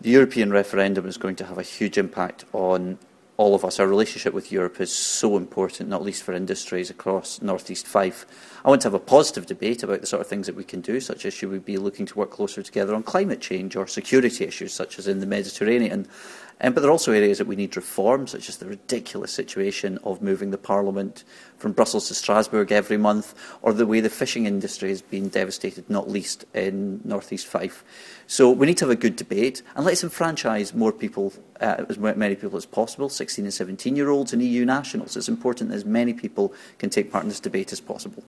The European referendum is going to have a huge impact on all of us. Our relationship with Europe is so important, not least for industries across North East Fife. I want to have a positive debate about the sort of things that we can do, such as should we be looking to work closer together on climate change or security issues, such as in the Mediterranean. But there are also areas that we need reform, such as the ridiculous situation of moving the Parliament from Brussels to Strasbourg every month, or the way the fishing industry has been devastated, not least in North East Fife. So we need to have a good debate, and let's enfranchise more people, as many people as possible, 16 and 17-year-olds and EU nationals. It's important that as many people can take part in this debate as possible.